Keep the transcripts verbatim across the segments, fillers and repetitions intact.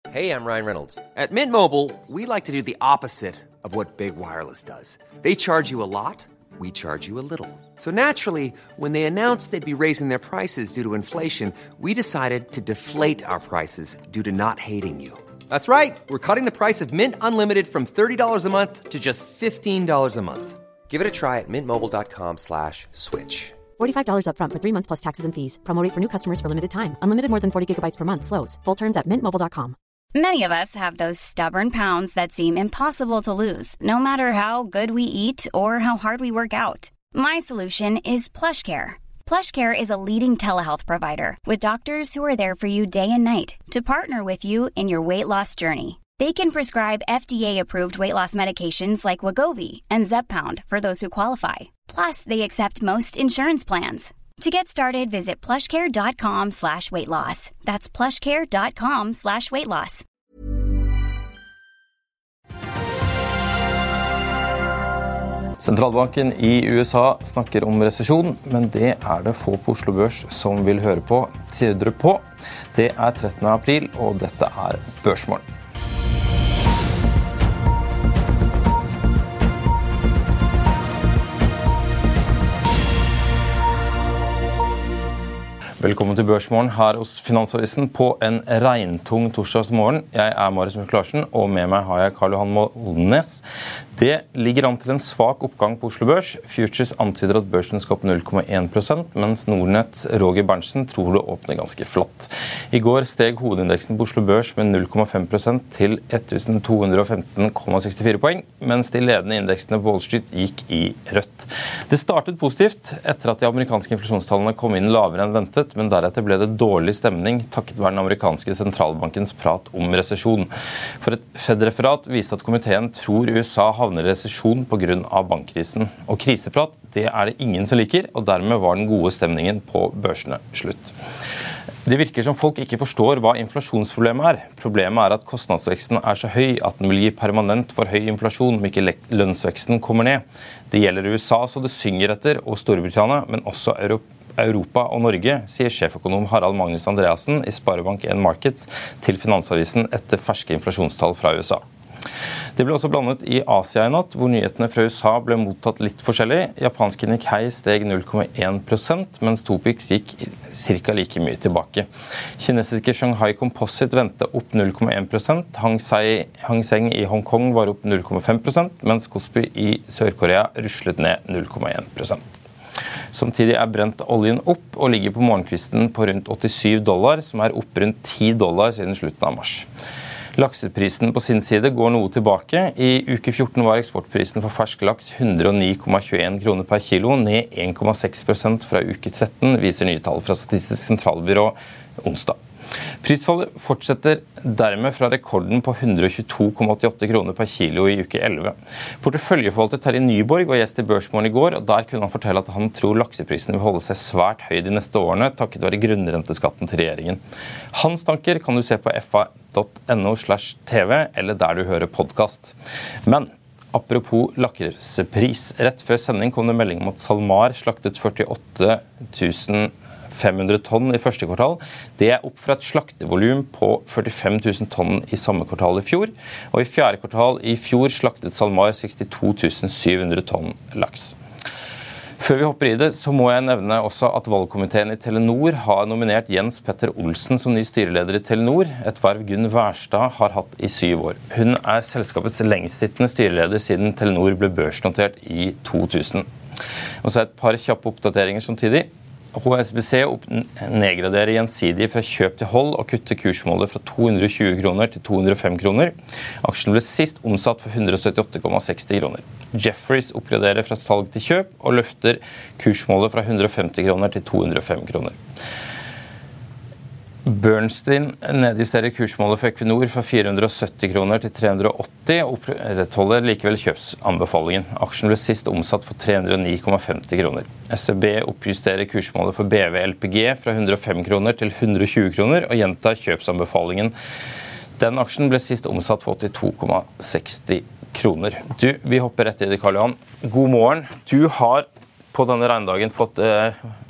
Hey, I'm Ryan Reynolds. At Mint Mobile, we like to do the opposite of what Big Wireless does. They charge you a lot, we charge you a little. So naturally, when they announced they'd be raising their prices due to inflation, we decided to deflate our prices due to not hating you. That's right. We're cutting the price of Mint Unlimited from thirty dollars a month to just fifteen dollars a month. Give it a try at mintmobile.com slash switch. forty-five dollars up front for three months plus taxes and fees. Promo rate for new customers for limited time. Unlimited more than forty gigabytes per month. Slows full terms at mint mobile dot com. Many of us have those stubborn pounds that seem impossible to lose, no matter how good we eat or how hard we work out. My solution is PlushCare. PlushCare is a leading telehealth provider with doctors who are there for you day and night to partner with you in your weight loss journey. They can prescribe F D A-approved weight loss medications like Wegovy and Zepbound for those who qualify. Plus, they accept most insurance plans. To get started, visit plushcare.com slash weight loss. That's plushcare.com slash weight loss. Sentralbanken i U S A snakker om resesjon, men det er det få på Oslo Børs som vil høre på, tidre på. Det er trettende april, og dette er Børsmorgen. Velkommen til Børsmorgen her hos Finansavisen på en regntung torsdagsmorgen. Jeg er Marius Mørk-Larsen, og med meg har jeg Karl Johan Molnes. Det ligger an til en svak oppgang på Oslo Børs. Futures antyder at børsen skal opp null komma én prosent, mens Nordnets Roger Berntsen tror det åpner ganske flatt. I går steg hovedindeksen på Oslo Børs med null komma fem prosent til elleve hundre og femten komma sekstifire poeng, mens de ledende indeksene på Wall Street gikk i rødt. Det startet positivt etter at de amerikanske inflasjonstallene kom inn lavere enn ventet, men deretter ble det dårlig stemning takket være den amerikanske sentralbankens prat om resesjon. For et Fed-referat viste at komiteen tror U S A havner i resesjon på grunn av bankkrisen. Og kriseprat, det er det ingen som liker, og dermed var den gode stemningen på børsene slutt. Det virker som folk ikke forstår hva inflasjonsproblemet er. Problemet er at kostnadsveksten er så høy at den vil gi permanent for høy inflasjon om ikke lønnsveksten kommer ned. Det gjelder U S A så det synger etter, og Storbritannia, men også Europa. Europa og Norge, sier sjeføkonom Harald Magnus Andreassen i Sparebank en Markets til Finansavisen etter ferske inflasjonstall fra U S A. Det ble også blandet i Asia i natt, hvor nyhetene fra U S A ble mottatt litt forskjellig. Japanske Nikkei steg null komma én prosent, mens Topix gikk cirka like mye tilbake. Kinesiske Shanghai Composite ventet opp null komma én prosent, Hang Seng i Hongkong var opp null komma fem prosent, mens Kospi i Sør-Korea ruslet ned null komma én prosent. Samtidig er brent oljen opp og ligger på morgenkvisten på rundt åttisyv dollar, som er opp rundt ti dollar siden slutten av mars. Lakseprisen på sin side går noe tilbake. I uke fjorten var eksportprisen for fersk laks hundre og ni komma tjueen kroner per kilo, ned én komma seks prosent fra uke tretten, viser nye tall fra Statistisk sentralbyrå onsdag. Prisfallet fortsetter dermed fra rekorden på hundre og tjueto komma åttiåtte kroner per kilo i uke elleve. Porteføljeforvalter Terje Nyborg var gjest i Børsmorgen i går, og der kunne han fortelle at han tror lakseprisen vil holde seg svært høy de neste årene, takket være grunnrenteskatten til regjeringen. Hans tanker kan du se på f a punktum no slash tv eller der du hører podcast. Men apropos laksepris, rett før sending kom det melding om at SalMar slaktet førtiåtte tusen fem hundre tonn i første kvartal. Det er opp fra et slaktevolum på førtifem tusen tonn i samme kvartal i fjor, og i fjerde kvartal i fjor slaktet SalMar sekstito tusen syv hundre tonn laks. Før vi hopper i det, så må jeg nevne også at valgkomiteen i Telenor har nominert Jens Petter Olsen som ny styreleder i Telenor, et verv Gunn Wærstad har hatt i syv år. Hun er selskapets lengstsittende styreleder siden Telenor ble børsnotert i to tusen. Og så et par kjappe oppdateringer samtidig. H S B C nedgraderer gjensidig fra kjøp til hold og kutter kursmålet fra to hundre og tjue kroner til to hundre og fem kroner. Aksjen ble sist omsatt for hundre og syttiåtte komma seksti kroner. Jefferies oppgraderer fra salg til kjøp og løfter kursmålet fra hundre og femti kroner til to hundre og fem kroner. Bernstein nedjusterer kursmålet for Equinor fra fire hundre og sytti kroner til tre hundre og åtti og opprettholder likevel kjøpsanbefalingen. Aksjen ble sist omsatt for tre hundre og ni komma femti kroner. S E B oppjusterer kursmålet for B V L P G fra hundre og fem kroner til hundre og tjue kroner og gjentar kjøpsanbefalingen. Den aksjen ble sist omsatt for åttito komma seksti kroner. Du, vi hopper rett i det, Karl Johan. God morgen. Du har på denne regndagen fått eh,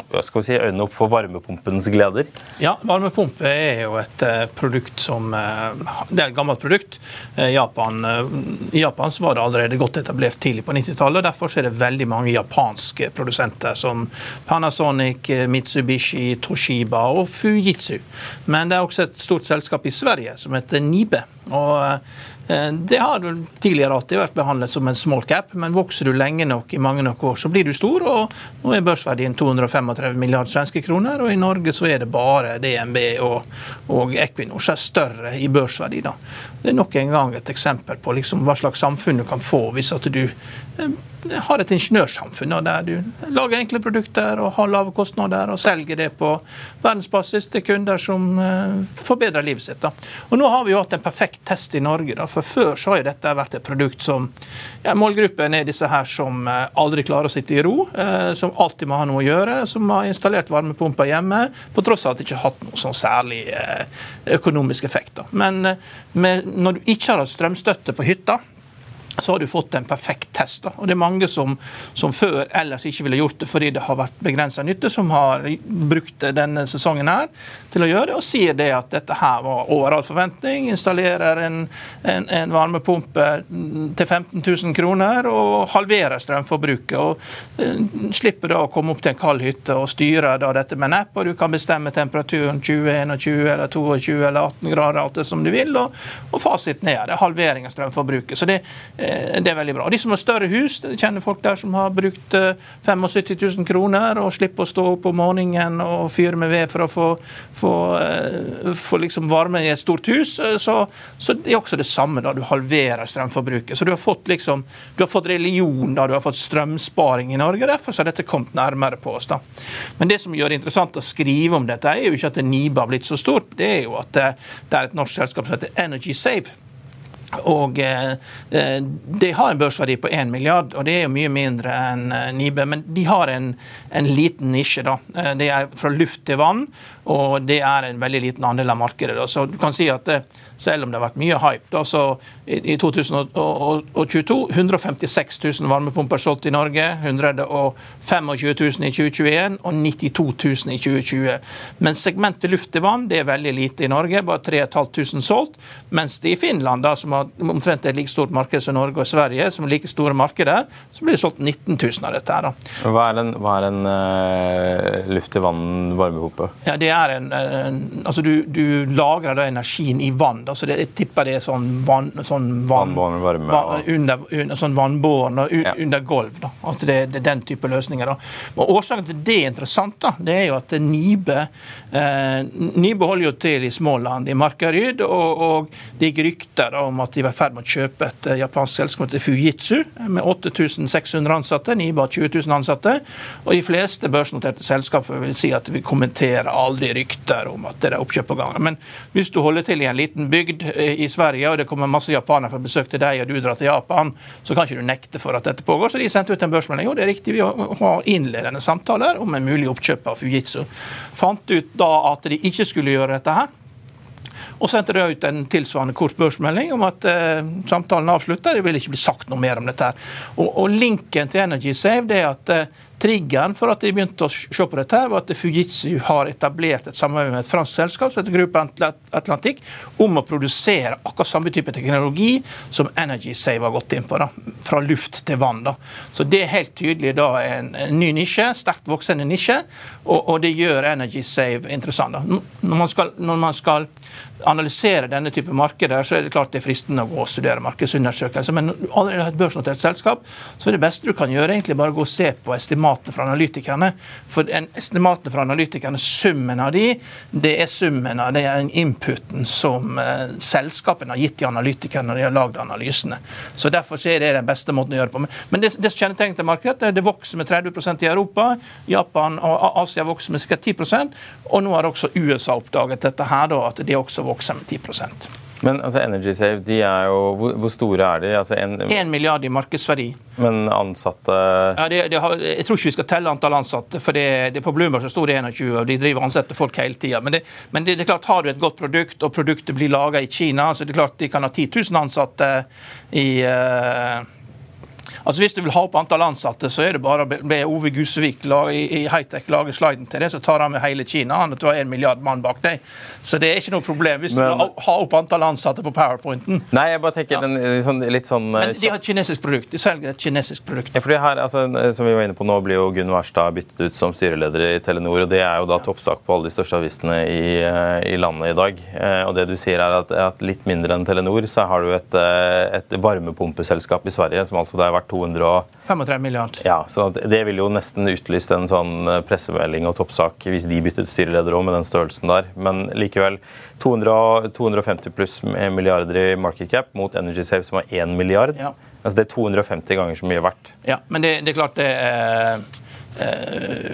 hva skal vi si, øynene opp for varmepumpens gleder? Ja, varmepumpe er jo et uh, produkt som uh, det er et gammelt produkt. Uh, Japan, uh, I Japan så var det allerede godt etablert tidlig på nittitallet, og derfor er det veldig mange japanske produsenter som Panasonic, Mitsubishi, Toshiba og Fujitsu. Men det er også et stort selskap i Sverige som heter Nibe, og uh, det har tidligere alltid vært behandlet som en small cap, men vokser du lenge nok i mange nok år, så blir du stor, og nå er børsverdien to hundre femogtredve milliarder svenske kroner, og i Norge så er det bare D N B og, og Equinor som er større i børsverdi da. Det er nok en gang et eksempel på liksom hva slags samfunn du kan få hvis at du eh, har et ingeniørsamfunn der du lager enkle produkter og har lave kostnader og selger det på verdensbasis til kunder som eh, forbedrer livet sitt da. Og nå har vi jo hatt en perfekt test i Norge da, for før så har jo dette vært et produkt som, ja, målgruppen er disse her som eh, aldri klarer å sitte i ro, eh, som alltid må ha noe å gjøre, som har installert varmepumper hjemme, på tross av at de ikke har hatt noe sånn særlig eh, økonomisk effekt da. Men eh, med, når du ikke har hatt strømstøtte på hytta, så har du fått en perfekt test da. Og det er mange som, som før ellers ikke ville gjort det fordi det har vært begrenset nytte, som har brukt denne sesongen her til å gjøre det, og sier det at dette her var over all forventning, installerer en, en, en varmepumpe til femten tusen kroner og halverer strømforbruket, og uh, slipper da å komme opp til en kald hytte og styre da dette med en app, og du kan bestemme temperaturen tjue, tjueen eller tjueto eller atten grader, alt det som du vil, og, og fasiten er det, halvering av strømforbruket. Så det det er veldig bra. De som har større hus, det kjenner folk der som har brukt syttifem tusen kroner og slipper å stå opp om morgenen og fyre med ved for å få, få, få liksom varme i et stort hus, så, så det er også det samme da, du halverer strømforbruket. Så du har fått liksom, du har fått religion da, du har fått strømsparing i Norge, derfor så har dette kommet nærmere på oss da. Men det som gjør det interessant å skrive om dette er jo ikke at Nibe har blitt så stort, det er jo at det, det er et norsk selskap som heter Energy Save. Og eh, de har en børsverdi på en milliard, og det er jo mye mindre enn eh, Nibe, men de har en, en liten nisje da. Eh, det er fra luft til vann, og det er en veldig liten andel av markedet da. Så du kan si at eh, selv om det har vært mye hype da, så i, i to tusen tjueto, hundre og femtiseks tusen varmepumper solgt i Norge, hundre og tjuefem tusen i tjue tjueen og nittito tusen i tjue tjue. Men segmentet luft til vann, det er veldig lite i Norge, bare tre tusen fem hundre solgt, mens det i Finland da, som har omtrent et like stort marked som Norge og Sverige, som er like store markeder, så blir det solgt nitten tusen av dette her da. Hva er en, hva er en uh, luft til vann varmepumpe? Ja, det er en, en altså du, du lagrer da energien i vann da, så det, jeg tipper det er sånn vann, sånn vann, vannbåren varme, vann under, under, sånn vannbåren og un, ja. under gulv da, altså det, det er den type løsninger da. Og årsaken til det er interessant da, det er jo at Nibe eh, Nibe holder jo til i Småland, i Markaryd, og, og det gikk rykter da, om at de var i ferd med å kjøpe et japansk selskap til Fujitsu med åtte tusen seks hundre ansatte, Nibe har tjue tusen ansatte, og de fleste børsnoterte selskaper vil si at vi kommenterer aldri rykter om at det er oppkjøp på gang. Men hvis du holder til i en liten bygd i Sverige, og det kommer masse japanere på besøk til deg, og du drar til Japan, så kan ikke du nekte for at dette pågår. Så de sendte ut en børsmelding, jo det er riktig, vi har innledende samtaler om en mulig oppkjøp av Fujitsu. Fant ut da at de ikke skulle gjøre dette her, og sendte det ut en tilsvarende kort børsmelding om at eh, samtalen avslutter, det vil ikke bli sagt noe mer om dette her. Og, og linken til Energy Save, det er at eh, triggeren for at de begynte å se på dette her, var at Fujitsu har etablert et samarbeid med et fransk selskap som heter Gruppe Atlantic, om å produsere akkurat samme type teknologi som Energy Save har gått inn på, da, fra luft til vann. Da. Så det er helt tydelig da en, en ny nisje, sterkt voksende nisje, og, og det gjør Energy Save interessant. Da. Når man skal, når man skal analysere denne type markeder, så er det klart det er fristende å gå og studere markedsundersøkelser, men når du allerede har et børsnotert selskap, så er det beste du kan gjøre egentlig bare gå og se på estimatene fra analytikerne, for en estimatene fra analytikerne, summen av de, det er summen av det er en inputen som eh, selskapene har gitt til analytikerne når de har laget analysene. Så derfor så er det den beste måten å gjøre på. Men, men det, det kjennetegnet til markedet, det, det vokser med tretti prosent i Europa, Japan og Asia vokser med ca. ti prosent, og nå har også U S A oppdaget dette her da, at de også vokser med ti prosent. Men altså Energy Save, de er jo, hvor, hvor store er de? Altså en, en milliard i markedsverdi. Men ansatte? Ja, det, det har, jeg tror ikke vi skal telle antall ansatte, for det, det på Bloomberg så står det tjueen, og de driver og ansetter folk hele tiden. Men, det, men det, det er klart, har du et godt produkt, og produktet blir laget i Kina, så det er klart de kan ha ti tusen ansatte i... Uh, Altså Hvis du vil ha opp antall ansatte, så er det bare å be Ove Gusevik i, i Hightech lage sliden til det, så tar han med hele Kina. Han tror en milliard mann bak deg. Så det er ikke noe problem hvis Men, du vil ha opp antall ansatte på PowerPointen. Nei, jeg bare tenker ja. den, sånn, litt sånn... Men de har et kinesisk produkt. De selger et kinesisk produkt. Ja, for det her, altså, som vi var inne på nå, blir jo Gunn Wærstad byttet ut som styreleder i Telenor, og det er jo da toppsak på alle de største avisene i, i landet i dag. Og det du sier er at, at litt mindre enn Telenor, så har du et, et varmepumpeselskap i Sverige, som altså det har vært to hundre femogtrettifem milliarder. Ja, så det vil jo nesten utlyst en sånn pressemelding og toppsak hvis de byttet styreleder også med den størrelsen der. Men likevel, to hundre, to hundre femti pluss milliarder i market cap mot Energy Save, som har én milliard. Ja. Altså det er to hundre femti ganger så mye verdt. Ja, men det, det er klart det er... Eh,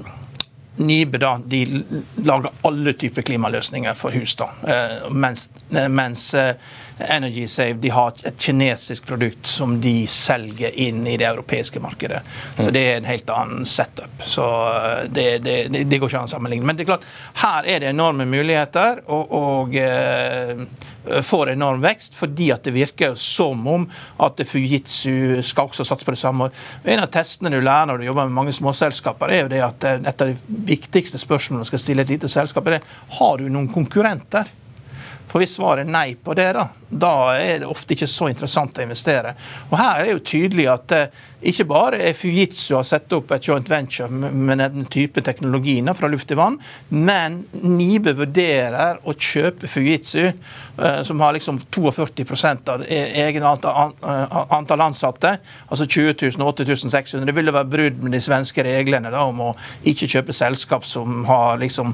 Nibe da, de lager alle typer klimaløsninger for hus da, eh, mens, mens eh, Energy Save de har et kinesisk produkt som de selger inn i det europeiske markedet. Så det er en helt annen setup. Så det, det, det går ikke an å sammenligne. Men det er klart, her er det enorme muligheter, og, og eh, får enorm vekst, fordi at det virker som om at Fujitsu skal også satse på det samme. En av testene du lærer når du jobber med mange småselskaper, er jo det at et av de viktigste spørsmålene du skal stille et lite selskap er det, har du noen konkurrenter? For hvis svaret er nei på det, da, da er det ofte ikke så interessant å investere. Og her er det jo tydelig at eh, ikke bare er Fujitsu har sett opp et joint venture med den type teknologien fra luft til vann, men Nibe vurderer å kjøpe Fujitsu, eh, som har liksom førti to prosent av egen antall, antall ansatte, altså tjue tusen, åtte tusen seks hundre. Det ville være brudd med de svenske reglene da, om å ikke kjøpe selskap som har liksom,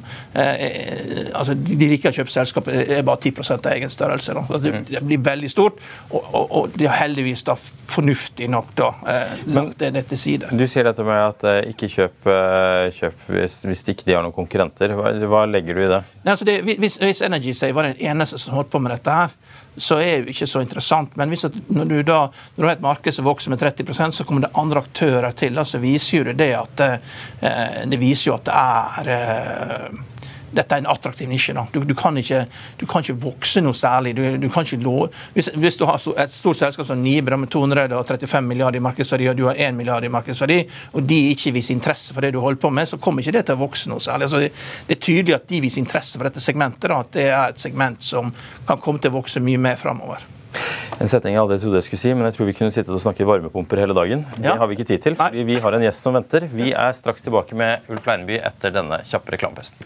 eh, altså de liker å kjøpe selskap, er bare ti prosent av egen størrelse. Da. Det, det blir veldig stort, og, og, og det er heldigvis da fornuftig nok da, eh, lagt det ned til side. Du sier dette med at uh, ikke kjøp, uh, kjøp hvis, hvis ikke de har noen konkurrenter. Hva, hva legger du i det? Nei, altså det hvis, hvis Energy Save var den eneste som holdt på med dette her, så er det ikke så interessant. Men hvis at, når, du da, når du har et marked som vokser med tretti prosent, så kommer det andre aktører til. Da, så viser jo det at uh, det viser jo at det er uh, dette er en attraktiv nisje. Da. Du, du, kan ikke, du kan ikke vokse noe særlig. Du, du kan ikke lov... hvis, hvis du har et stort selskap som Nibe med to hundre trettifem milliarder i markedsverdi, og du har én milliard i markedsverdi, og de ikke viser interesse for det du holder på med, så kommer ikke det til å vokse noe særlig. Altså, det, det er tydelig at de viser interesse for dette segmentet, da, at det er et segment som kan komme til å vokse mye mer fremover. En setning jeg aldri trodde jeg skulle si, men jeg tror vi kunne sitte og snakke varmepumper hele dagen. Det ja. har vi ikke tid til, fordi vi har en gjest som venter. Vi er straks tilbake med Ulf Leineby etter denne kjappe reklamepesten.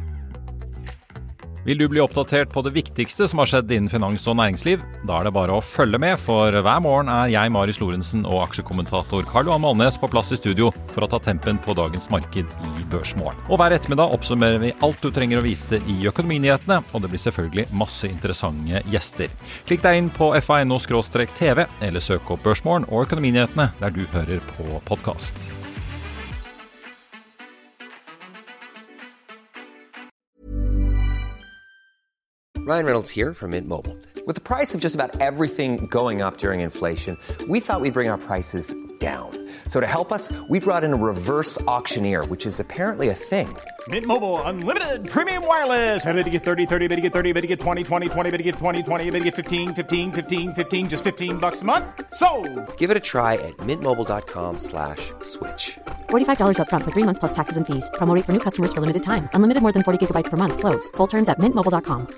Vil du bli oppdatert på det viktigste som har skjedd innen finans og næringsliv? Da er det bare å følge med, for hver morgen er jeg, Marius Lorentzen, og aksjekommentator Karl Johan Malnes på plass i studio for å ta tempen på dagens marked i Børsmorgen. Og hver ettermiddag oppsummerer vi alt du trenger å vite i økonominyhetene, og det blir selvfølgelig masse interessante gjester. Klikk deg inn på f a punkt no skråstrek t v, eller søk opp Børsmorgen og økonominyhetene der du hører på podcast. Ryan Reynolds here from Mint Mobile. With the price of just about everything going up during inflation, we thought we'd bring our prices down. So to help us, we brought in a reverse auctioneer, which is apparently a thing. Mint Mobile Unlimited Premium Wireless. How to get thirty, thirty, how to get thirty, how to get twenty, twenty, twenty, how to get twenty, twenty, how to get fifteen, fifteen, fifteen, fifteen, just fifteen bucks a month? Sold! Give it a try at mintmobile.com slash switch. forty-five dollars up front for three months plus taxes and fees. Promo rate for new customers for limited time. Unlimited more than forty gigabytes per month. Slows full terms at mint mobile dot com.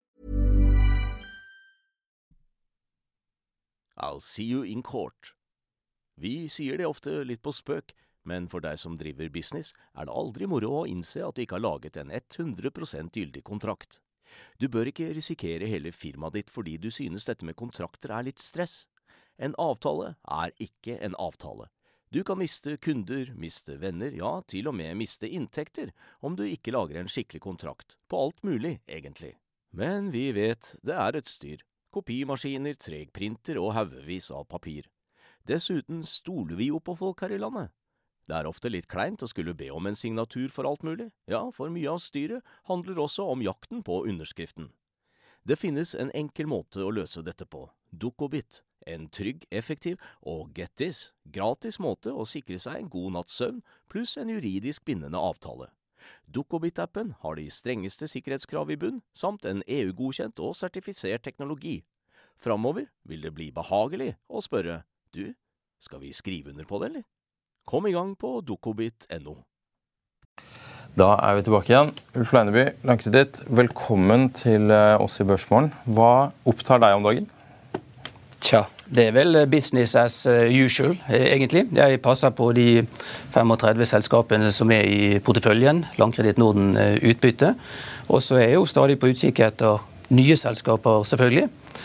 I'll see you in court. Vi sier det ofte litt på spøk, men for deg som driver business, er det aldri moro å innse at du ikke har laget en hundre prosent gyldig kontrakt. Du bør ikke risikere hele firmaet ditt fordi du synes dette med kontrakter er litt stress. En avtale er ikke en avtale. Du kan miste kunder, miste venner, ja, til og med miste inntekter, om du ikke lager en skikkelig kontrakt, på alt mulig, egentlig. Men vi vet det er et styr. Kopimaskiner, tregprinter og haugevis av papir. Dessuten stoler vi jo på folk her i landet. Det er ofte litt kleint å skulle be om en signatur for alt mulig. Ja, for mye av styret handler også om jakten på underskriften. Det finnes en enkel måte å løse dette på. Dukkobit. En trygg, effektiv og get this, gratis måte å sikre seg en god natts søvn, pluss en juridisk bindende avtale. Dukkobit-appen har de strengeste sikkerhetskrav i bunn, samt en E U-godkjent og sertifisert teknologi. Framover vil det bli behagelig å spørre, du, Skal vi skrive under på det, eller? Kom i gang på dokobit punktum no. Da er vi tilbake igjen. Ulf Leineby, Landkreditt, velkommen til oss i Børsmorgen. Hva opptar deg om dagen? Tja, det er vel business as usual, egentlig. Jeg passer på de femogtredve selskapene som er i porteføljen, Landkreditt Norden utbytte. Og så er jeg jo stadig på utkikk etter nye selskaper, selvfølgelig.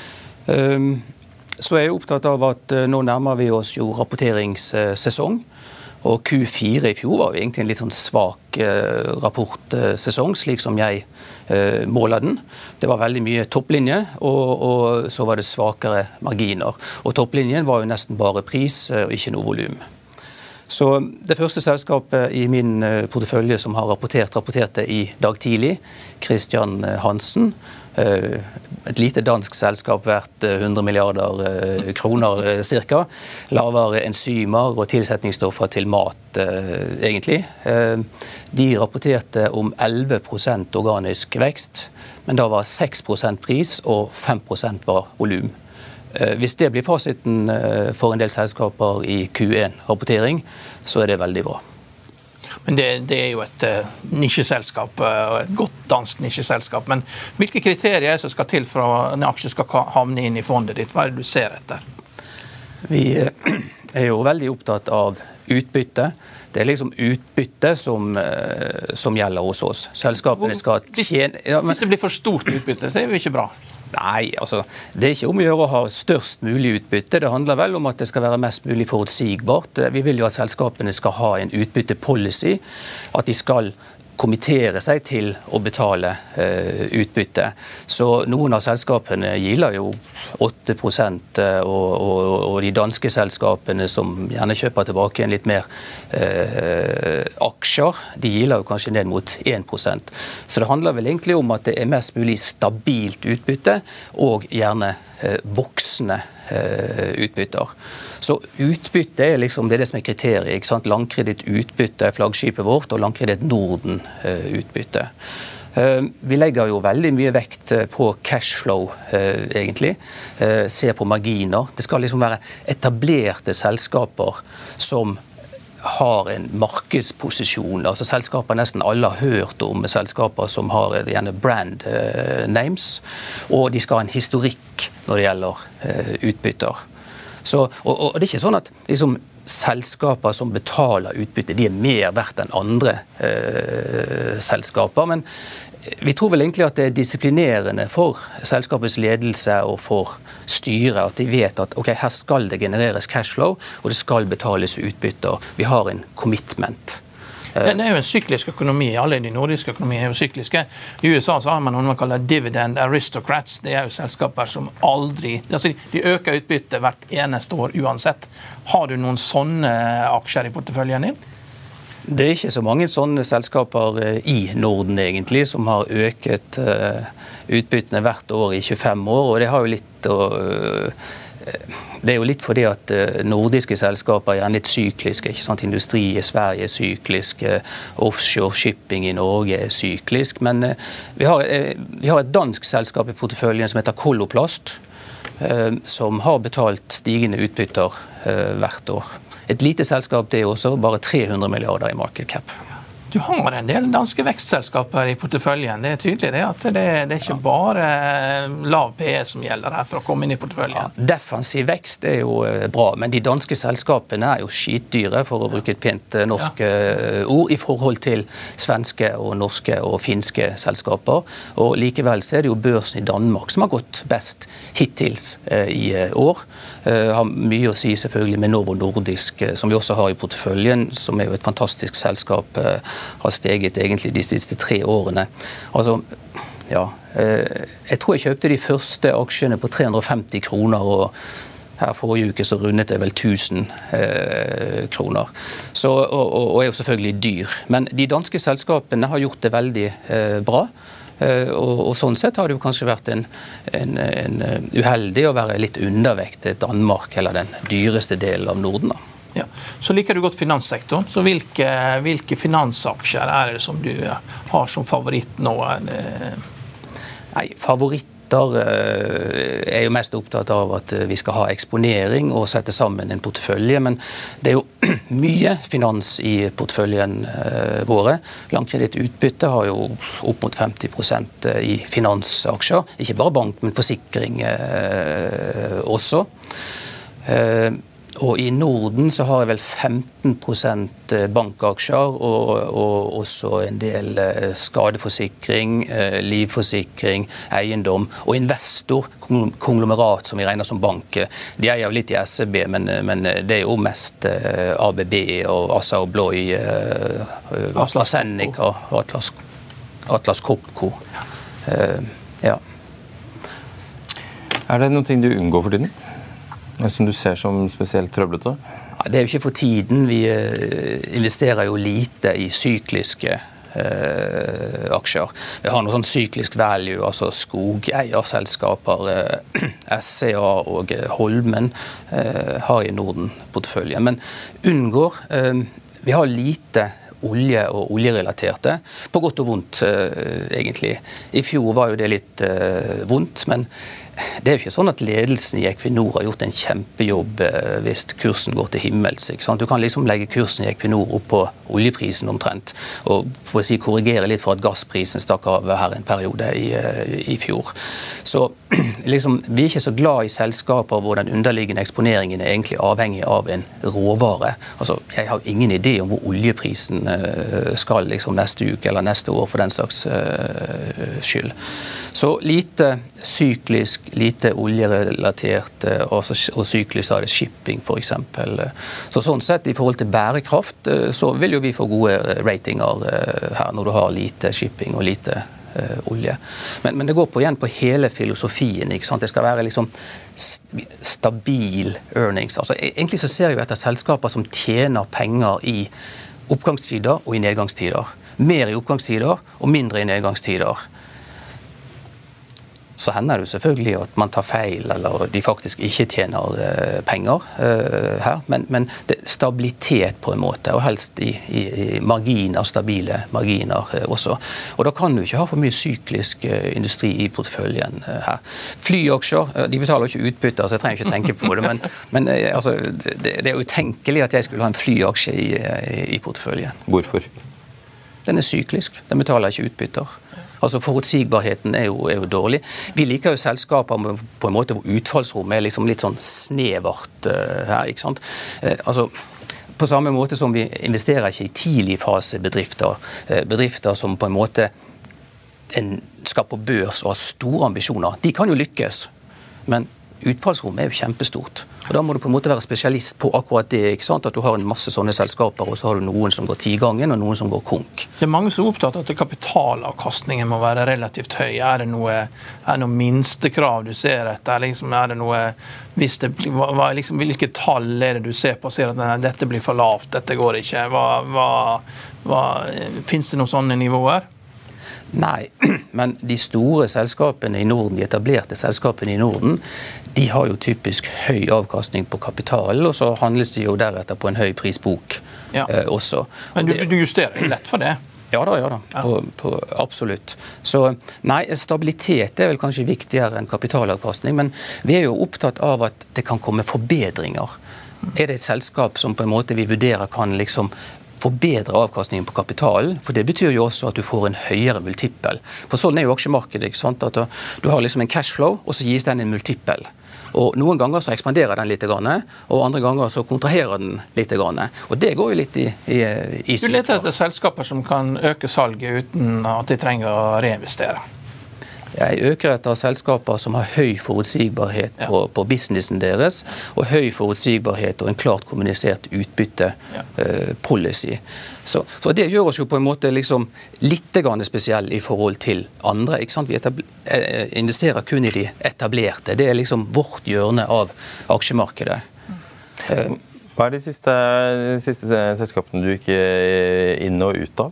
Så er jeg opptatt av at nå nærmer vi oss jo rapporteringssesong. Og Q fire i fjor var jo egentlig en litt sånn svak eh, rapportsesong, slik som jeg eh, måler den. Det var veldig mye topplinje, og, og så var det svakere marginer. Og topplinjen var jo nesten bare pris og eh, ikke noe volum. Så det første selskapet i min eh, portefølje som har rapportert, rapporterte i dag tidlig, Christian Hansen. Eh, et lite dansk selskap verdt hundre milliarder eh, kroner eh, cirka. Lavere enzymer og tilsetningsstoffer til mat, eh, egentlig. Eh, de rapporterte om elleve prosent organisk vekst, men da var seks prosent pris og fem prosent var volum. Eh, hvis det blir fasiten eh, for en del selskaper i Q en-rapportering, så er det veldig bra. Men det, det er jo et uh, nisjeselskap, uh, og et godt dansk nisjeselskap. Men hvilke kriterier er det som skal til for at en aksje skal havne inn i fondet ditt? Hva er det du ser etter? Vi uh, er jo veldig opptatt av utbytte. Det er liksom utbytte som, uh, som gjelder hos oss. Selskapene skal tjene... Ja, men... Hvis det blir for stort utbytte, så er det jo ikke bra. Nei, altså, det er ikke om å gjøre å ha størst mulig utbytte. Det handler vel om at det skal være mest mulig forutsigbart. Vi vil jo at selskapene skal ha en utbyttepolicy, at de skal kommittere seg til å betale uh, utbytte. Så noen av selskapene gilder jo åtte prosent, og, og, og de danske selskapene som gjerne kjøper tilbake en litt mer uh, aksjer, de gilder jo kanskje ned mot én prosent. Så det handler vel egentlig om at det er mest mulig stabilt utbytte, og gjerne uh, voksne uh, utbytter. Så utbytte er liksom det, er det som er kriteriet, ikke sant? Landkreditt utbytte er flaggskipet vårt, og Landkreditt Norden uh, utbytte. Uh, vi legger jo veldig mye vekt på cashflow, uh, egentlig. Uh, ser på marginer. Det skal liksom være etablerte selskaper som har en markedsposisjon. Altså selskaper nesten alle har hørt om selskaper som har gjerne brand uh, names, og de skal ha en historikk når det gjelder uh, utbytter. Så, og, og det er ikke sånn at liksom, selskaper som betaler utbytte, de er mer verdt enn andre eh, selskaper, men vi tror vel egentlig at det er disiplinerende for selskapets ledelse og for styret, at de vet at ok, her skal det genereres cashflow, og det skal betales utbytter. Vi har en commitment. Det er jo en syklisk økonomi. Alle de nordiske økonomier er jo sykliske. I U S A så har man noe man kaller dividend aristocrats. Det er jo selskaper som aldri... Altså de øker utbytte hvert eneste år uansett. Har du noen sånne aksjer i porteføljen din? Det er ikke så mange sånne selskaper i Norden egentlig, som har øket utbyttene hvert år i tjuefem år, og det har jo litt å... Det er jo litt fordi at nordiske selskaper er litt sykliske, ikke sant? Industri i Sverige er syklisk, offshore shipping i Norge er syklisk, men vi har, vi har et dansk selskap i porteføljen som heter Coloplast, som har betalt stigende utbytter hvert år. Et lite selskap, det er også bare tre hundre milliarder i market cap. Du har en del danske vekstselskaper i porteføljen. Det er tydelig det at det, det er ikke bare lav P E som gjelder her for å komme inn i porteføljen. Ja, defensiv vekst er jo bra, men de danske selskapene er jo skitdyre, for å bruke et pent norsk ja. ord, i forhold til svenske og norske og finske selskaper. Og likevel så er det jo børsen i Danmark som har gått best hittils eh, i år. Eh, har mye å si selvfølgelig med Novo Nordisk, som vi også har i porteføljen, som er jo et fantastisk selskap, eh, har steget egentlig de siste tre årene. Altså, ja, eh, jeg tror jeg kjøpte de første aksjene på tre hundre og femti kroner, og her forrige uke så rundet det vel tusen eh, kroner. Så, og, og er jo selvfølgelig dyr. Men de danske selskapene har gjort det veldig eh, bra. Uh, og, og sånn sett har det jo kanskje vært en, en, en uheldig å være litt undervektet Danmark, eller den dyreste delen av Norden. Da. Ja. Så liker du godt finanssektoren, så hvilke, hvilke finansaksjer er det som du har som favoritt nå? Nei, favoritt klienter er jo mest opptatt av at vi skal ha eksponering og sette sammen en portefølje, men det er jo mye finans i porteføljen våre. Langkredittutbytte har jo opp mot femti prosent i finansaksjer, ikke bare bank, men forsikring også. Og i Norden så har jeg vel femten prosent bankaksjer og, og også en del skadeforsikring, livforsikring, eiendom og investor, konglomerat som vi regner som bank. De er jo litt i S E B, men, men det er jo mest A B B og Assa Abloy, AstraZeneca, Atlas, Atlas Copco. Ja. Er det noen ting du unngår for tiden? Som du ser som spesielt trøblete? Ja, det er jo ikke for tiden. Vi investerer jo lite i sykliske eh, aksjer. Vi har noe sånn syklisk value, altså skogeierselskaper, eh, S C A og Holmen eh, har i Norden-porteføljen. Men unngår, eh, vi har lite olje og oljerelaterte, på godt og vondt eh, egentlig. I fjor var jo det litt eh, vondt, men det er jo ikke sånn at ledelsen i Equinor har gjort en kjempejobb hvis kursen går til himmels. Ikke sant? Du kan liksom legge kursen i Equinor opp på oljeprisen omtrent, og for å si korrigere litt for at gassprisen stakk av her en periode i, i fjor. Så liksom, vi er ikke så glad i selskaper hvor den underliggende eksponeringen er egentlig avhengig av en råvare. Altså, jeg har ingen idé om hvor oljeprisen skal liksom, neste uke eller neste år for den slags uh, skyld. Så lite syklisk, lite oljerelatert og, og syklisk er det shipping for eksempel. Så sånn sett i forhold til bærekraft så vil jo vi få gode ratinger her når du har lite shipping og lite uh, olje. Men, men det går på igjen på hele filosofien, ikke sant? Det skal være liksom stabil earnings. Altså, egentlig så ser jeg jo etter selskaper som tjener penger i oppgangstider og i nedgangstider. Mer i oppgangstider og mindre i nedgangstider. Så hender det jo selvfølgelig at man tar feil, eller de faktisk ikke tjener uh, penger uh, her. Men, men det er stabilitet på en måte, og helst i, i, i marginer, stabile marginer uh, også. Og da kan du ikke ha for mye syklisk uh, industri i porteføljen uh, her. Flyaksjer, uh, de betaler jo ikke utbytter, så jeg trenger ikke tenke på det, men, men uh, altså, det, det er utenkelig at jeg skulle ha en flyaksje i, uh, i porteføljen. Hvorfor? Den er syklisk, den betaler ikke utbytter. Altså forutsigbarheten er jo, er jo dårlig. Vi liker jo selskaper med, på en måte hvor utfallsrommet er liksom litt sånn snevert uh, her, ikke sant? Uh, altså, på samme måte som vi investerer ikke i tidlig fase bedrifter, uh, bedrifter som på en måte en skal på børs og har store ambisjoner. De kan jo lykkes, men utfallsrommet er jo kjempestort. Og da må du på en måte være spesialist på akkurat det, ikke sant? At du har en masse sånne selskaper, og så har du noen som går tigangen, og noen som går konk. Det er mange som er opptatt av at kapitalavkastningen må være relativt høy. Er det noe, er det noe minstekrav du ser etter? Liksom, er det noe, hvis det, hva, liksom, hvilke tall er det du ser på og ser at nei, dette blir for lavt, dette går ikke? Hva, hva, hva, finnes det noen sånne nivåer? Nei, men de store selskapene i Norden, de etablerte selskapene i Norden, de har jo typisk høy avkastning på kapitalen, og så handles de jo deretter på en høy prisbok ja. eh, også. Men du, du justerer lett for det? Ja da, ja da, på, på, absolutt. Så nei, stabilitet er vel kanskje viktigere enn kapitalavkastning, men vi er jo opptatt av at det kan komme forbedringer. Er det et selskap som på en måte vi vurderer kan liksom forbedre avkastningen på kapitalen, for det betyr jo også at du får en høyere multippel. For sånn er jo aksjemarkedet, ikke sant? At du har liksom en cashflow, og så gis den en multippel. Og noen ganger så ekspanderer den litt, og andre ganger så kontraherer den litt. Og det går jo litt i, i, i Du leter etter selskaper som kan øke salget uten at de trenger å reinvestere. Jeg øker etter selskaper som har høy forutsigbarhet på, ja. på businessen deres, og høy forutsigbarhet og en klart kommunisert utbytte ja. uh, policy. Så, så det gjør oss jo på en måte liksom litt spesiell i forhold til andre. Ikke sant? Vi etabler, investerer kun i de etablerte. Det er liksom vårt hjørne av aksjemarkedet. Uh, Hva er de siste, de siste selskapene du gikk inn og ut av?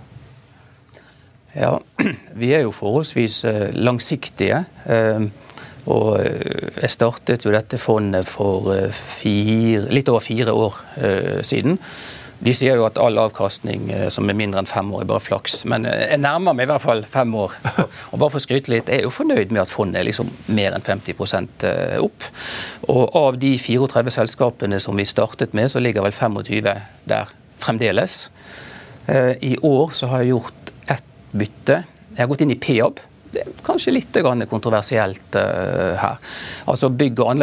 Ja, vi er jo forholdsvis langsiktige, og jeg startet jo dette fondet for fire, litt over fire år siden. De sier jo at all avkastning som er mindre enn fem år er bare flaks, men jeg nærmer meg i hvert fall fem år. Og bare for å skryte litt, jeg er jo fornøyd med at fondet er liksom mer enn femti prosent opp. Og av de treogfire selskapene som vi startet med, så ligger vel tjuefem der fremdeles. I år så har jeg gjort ett bytte. Jeg har gått inn i P A B. Det er kanskje litt kontroversielt uh, her. Altså bygg og,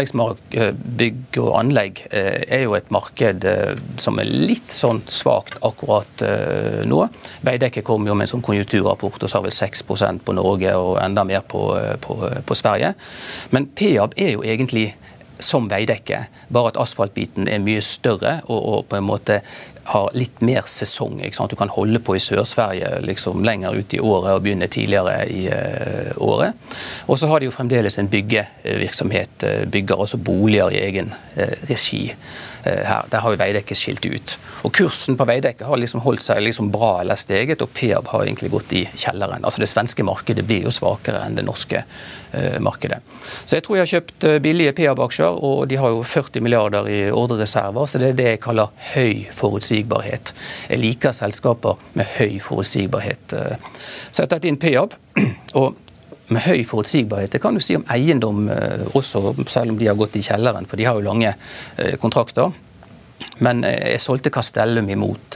bygg og anlegg uh, er jo et marked uh, som er litt sånn svagt akkurat uh, nå. Veidekke kom jo med en sånn konjunkturrapport og sa vel seks prosent på Norge og enda mer på, uh, på, uh, på Sverige. Men P A B er jo egentlig som Veidekke, bare at asfaltbiten er mye større og, og på en måte har litt mer sesong, ikke sant? Du kan holde på i Sør-Sverige liksom lenger ut i året og begynne tidligere i uh, året. Og så har de jo fremdeles en byggevirksomhet, uh, bygger også boliger i egen uh, regi uh, her. Der har jo Veidekke skilt ut. Og kursen på Veidekke har liksom holdt seg liksom bra eller steget, og P A B har egentlig gått i kjelleren. Altså det svenske markedet blir jo svakere enn det norske uh, markedet. Så jeg tror jeg har kjøpt uh, billige P A B-aksjer, og de har jo førti milliarder i ordrereserver, så det er det jeg kaller høy forutsigbarhet. Jeg liker selskaper med høy forutsigbarhet. Så jeg har tatt inn P A B, og med høy forutsigbarhet, det kan du si om eiendom også, selv om de har gått i kjelleren, for de har jo lange kontrakter. Men jeg solgte Castellum imot.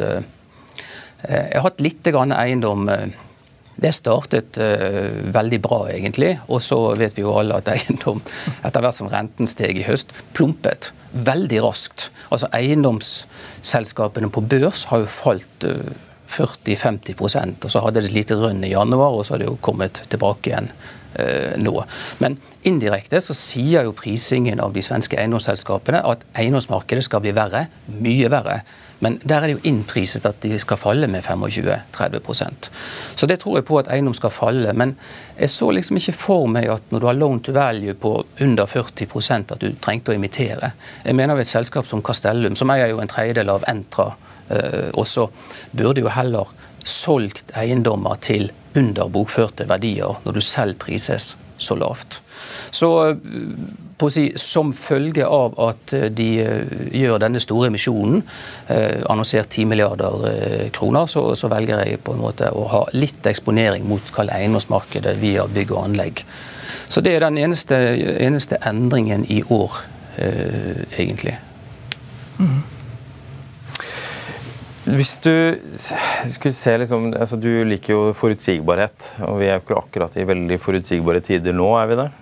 Jeg har hatt litt grann eiendom. Det startet uh, veldig bra egentlig, og så vet vi jo alle at eiendom, etter hvert som renten steg i høst, plumpet veldig raskt. Altså eiendomsselskapene på børs har jo falt uh, førti til femti prosent, og så hadde det et lite rønn i januar, og så har det jo kommet tilbake igjen uh, nå. Men indirekte så sier jo prisingen av de svenske eiendomsselskapene at eiendomsmarkedet skal bli verre, mye verre. Men der er det jo innpriset at de skal falle med tjuefem til tretti prosent. Så det tror jeg på at eiendom skal falle, men jeg så liksom ikke for meg at når du har loan to value på under førti prosent at du trengte å imitere. Jeg mener jo et selskap som Castellum, som eier jo en tredjedel av Entra, eh, også burde jo heller solgt eiendommer til under bokførte verdier når du selv prises så lavt. Så på å si, som følge av at de gjør denne store emisjonen, eh, annonsert ti milliarder eh, kroner, så, så velger jeg på en måte å ha litt eksponering mot eiendomsmarkedet via bygg og anlegg. Så det er den eneste, eneste endringen i år, eh, egentlig. Mm. Hvis du skulle se liksom, altså du liker jo forutsigbarhet, og vi er jo ikke akkurat i veldig forutsigbare tider nå, er vi det?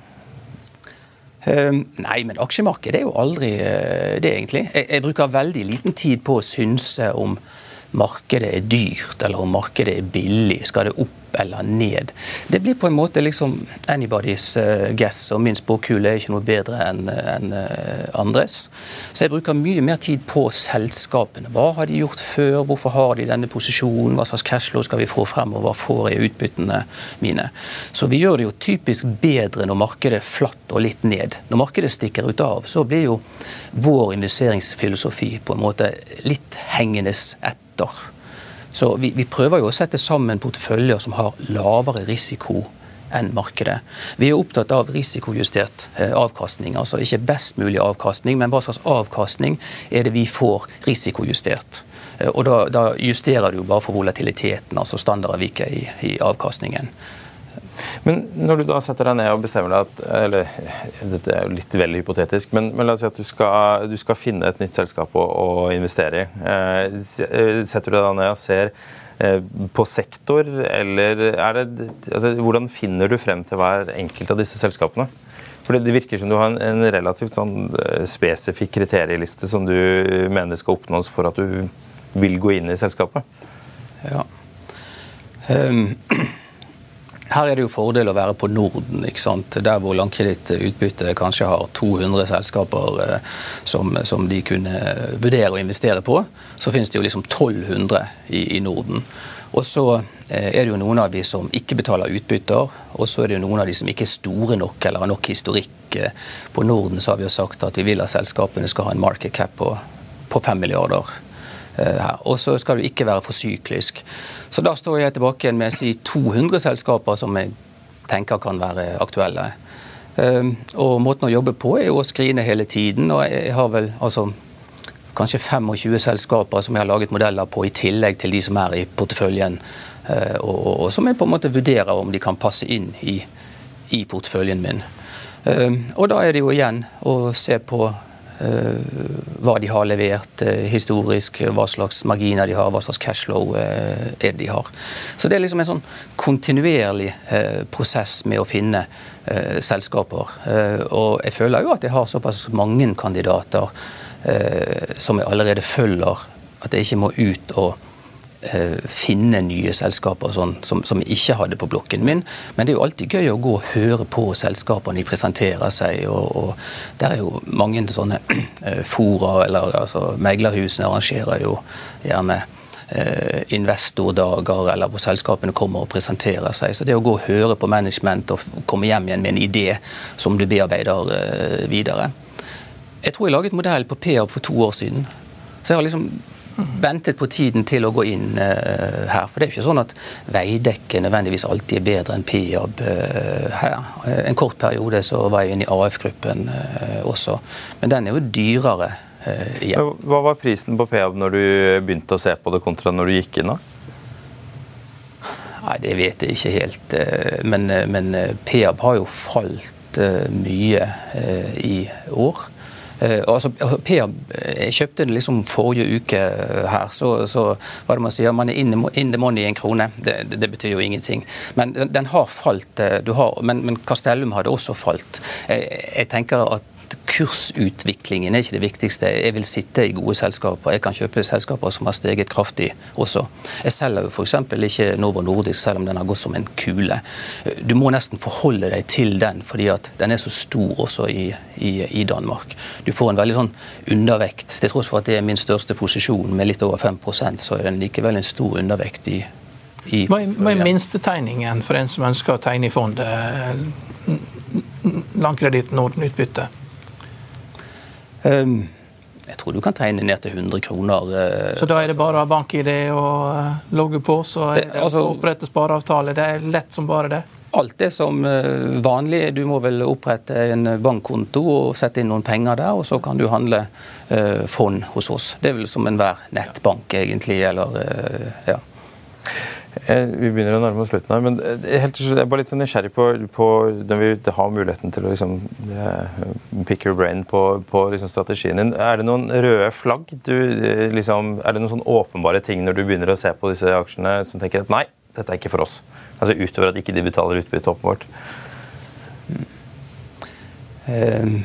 Um, nei, men aksjemarkedet er jo aldri uh, det egentlig. Jeg, jeg bruker veldig liten tid på å synse om markedet er dyrt, eller om markedet er billig, skal det opp eller ned. Det blir på en måte liksom anybody's uh, guess, og min spåkule er ikke noe bedre enn en, uh, andres. Så jeg bruker mye mer tid på selskapene. Hva har de gjort før? Hvorfor har de denne posisjonen? Hva slags cashflow skal vi få frem, og hva får jeg utbyttene mine? Så vi gjør det jo typisk bedre når markedet er flatt og litt ned. Når markedet stikker ut av, så blir jo vår investeringsfilosofi på en måte litt hengendes etter. Så vi, vi prøver jo å sette sammen porteføljer som har lavere risiko enn markedet. Vi er opptatt av risikojustert eh, avkastning, altså ikke best mulig avkastning, men hva slags avkastning er det vi får risikojustert. Eh, og da, da justerer du jo bare for volatiliteten, altså standardavviket i, i avkastningen. Men når du da setter deg ned og bestemmer deg at, eller dette er jo litt veldig hypotetisk, men, men la oss si at du skal, du skal finne et nytt selskap å, å investere i. Eh, setter du deg ned og ser eh, på sektor, eller er det, altså, hvordan finner du frem til hver enkelt av disse selskapene? For det virker som du har en, en relativt sånn spesifikk kriterieliste som du mener skal oppnås for at du vil gå inn i selskapet. Ja. Um. Her er det jo fordel å være på Norden, ikke sant? Der hvor langkredittutbytte kanskje har to hundre selskaper eh, som, som de kunne vurdere å investere på, så finnes det jo liksom tolv hundre i, i Norden. Og så eh, er det jo noen av de som ikke betaler utbytter, og så er det jo noen av de som ikke er store nok eller har nok historikk. På Norden så har vi jo sagt at vi vil at selskapene skal ha en market cap på, på fem milliarder. Her. Og så skal du ikke være for syklisk. Så da står jeg tilbake med å si to hundre selskaper som jeg tenker kan være aktuelle. Um, og måten å jobbe på er jo å skrine hele tiden, og jeg har vel altså kanskje tjuefem selskaper som jeg har laget modeller på, i tillegg til de som er i porteføljen, og, og, og som jeg på en måte vurderer om de kan passe inn i, i porteføljen min. Og da er det jo igjen å se på Uh, hva de har levert uh, historisk, hva slags marginer de har, hva slags cashflow uh, er de har. Så det er liksom en sånn kontinuerlig uh, prosess med å finne uh, selskaper. Uh, og jeg føler jo at jeg har såpass mange kandidater uh, som jeg allerede følger, at jeg ikke må ut og finne nye selskaper sånn, som, som jeg ikke hadde på blokken min. Men det er jo alltid gøy å gå og høre på selskapene de presenterer seg, og, og der er jo mange sånne fora, eller altså meglerhusene arrangerer jo gjerne eh, investordager, eller hvor selskapene kommer og presenterer seg. Så det å gå og høre på management og komme hjem igjen med en idé som du bearbeider eh, videre. Jeg tror jeg laget modell på P A B for to år siden. Så jeg har liksom ventet på tiden til å gå inn uh, her. For det er jo ikke sånn at Veidekke nødvendigvis alltid er bedre enn P A B uh, her. Uh, en kort periode så var jeg inne i A F-gruppen uh, også. Men den er jo dyrere uh, igjen. Hva var prisen på P A B når du begynte å se på det kontra når du gikk inn da? Nei, det vet jeg ikke helt. Uh, men, uh, men uh, P A B har jo falt uh, mye uh, i år. Uh, altså, P A B, jeg kjøpte det liksom forrige uke her, så, så hva det man sier, man er in, in the money i en krone, det, det, det betyr jo ingenting. Men den, den har falt, du har, men, men Castellum hadde også falt. Jeg, jeg tenker at kursutviklingen er ikke det viktigste. Jeg vil sitte i gode selskaper. Jeg kan kjøpe selskaper som har steget kraftig også. Jeg selger jo for eksempel ikke Novo Nordisk, selv om den har gått som en kule. Du må nesten forholde deg til den, fordi at den er så stor også i, i, i Danmark. Du får en veldig sånn undervekt. Til tross for at det er min største posisjon med litt over fem prosent, så er den likevel en stor undervekt i i Hva er, hva er minstetegningen for en som ønsker å tegne i fondet? Landkreditt Norden utbytte? Um, jeg tror du kan tegne ned til hundre kroner. Uh, så da er det bare bank-I D å uh, logge på, så er det, det altså, å opprette spareavtale. Det er lett som bare det. Alt det som uh, vanlig. Du må vel opprette en bankkonto og sette inn noen penger der, og så kan du handle uh, fond hos oss. Det er vel som enhver nettbank egentlig, eller uh, ja. Vi begynner å nærme oss slutten her, men helt, jeg er bare litt sånn nysgjerrig på, på når vi har muligheten til å liksom, pick your brain på, på liksom strategien din. Er det noen røde flagg? Du, liksom, er det noen sånn åpenbare ting når du begynner å se på disse aksjene som tenker at nei, dette er ikke for oss? Altså utover at ikke de betaler utbytte åpenbart. Um.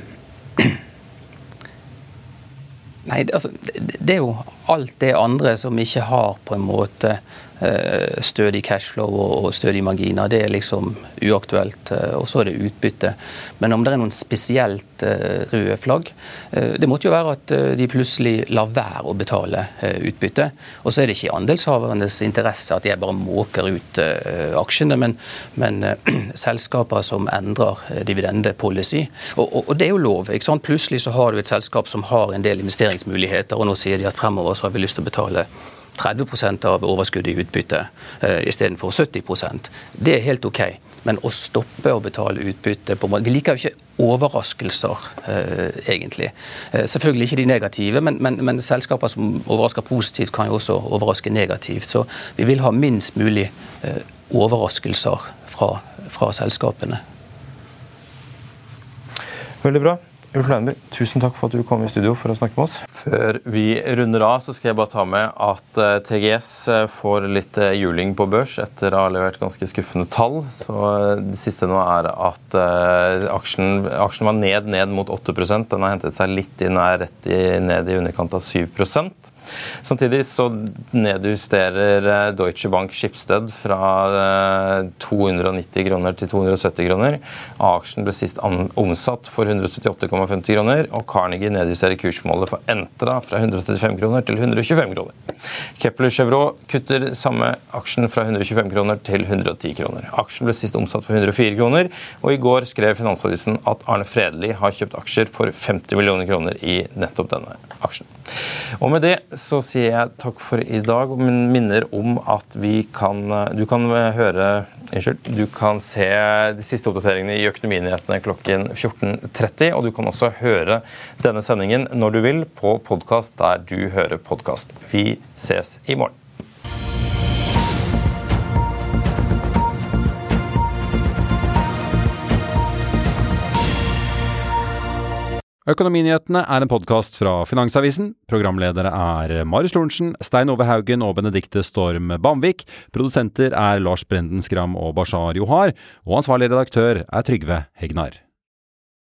Nei, altså, det er jo alt det andre som ikke har på en måte stødig cashflow og stødig marginer. Det er liksom uaktuelt, og så er det utbytte. Men om det er noen spesielt røde flagg, det måtte jo være at de plutselig lar være å betale utbytte. Og så er det ikke i andelshavernes interesse at jeg bare måker ut aksjene, men, men selskaper som endrer dividendepolicy. Og, og, og det er jo lov, ikke sant? Plutselig så har du et selskap som har en del investeringsmuligheter, og nå sier de at fremover så har vi lyst til å betale tretti prosent av overskuddet i utbytte uh, i stedet for sytti prosent. Det er helt ok, men å stoppe å betale utbytte på måte, vi liker jo ikke overraskelser uh, egentlig. Uh, selvfølgelig ikke de negative, men, men, men selskaper som overrasker positivt kan jo også overraske negativt, så vi vil ha minst mulig uh, overraskelser fra, fra selskapene. Veldig bra. Ulf Leinby, tusen takk for at du kom i studio for å snakke med oss. Før vi runder av, så skal jeg bare ta med at T G S får litt juling på børs etter å ha levert ganske skuffende tall. Så det siste nå er at aksjen, aksjen var ned, ned mot åtte prosent. Den har hentet seg litt inn og er rett i, ned i underkant av syv prosent. Samtidig så nedjusterer Deutsche Bank Schibsted fra to hundre og nitti kroner til to hundre og sytti kroner. Aksjen ble sist omsatt for hundre og syttiåtte komma femti kroner, og Carnegie nedjusterer kursmålet for Entra fra hundre og trettifem kroner til hundre og tjuefem kroner. Kepler Chevrolet kutter samme aksjen fra hundre og tjuefem kroner til hundre og ti kroner. Aksjen ble sist omsatt for hundre og fire kroner, og i går skrev Finansavisen at Arne Fredli har kjøpt aksjer for femti millioner kroner i nettopp denne aksjen. Og med det så sier jeg takk for i dag, men minner om at vi kan, du kan høre, unnskyld, du kan se de siste oppdateringene i Økonominyhetene klokken fjorten tretti, og du kan også høre denne sendingen når du vil på og podcast der du hører podcast. Vi ses i morgen. Økonominyhetene er en podcast fra Finansavisen. Programledere er Marius Lorentzen, Stein Ove Haugen og Benedikte Storm Bamvik. Produsenter er Lars Brenden Skram og Bashar Johar. Og ansvarlig redaktør er Trygve Hegnar.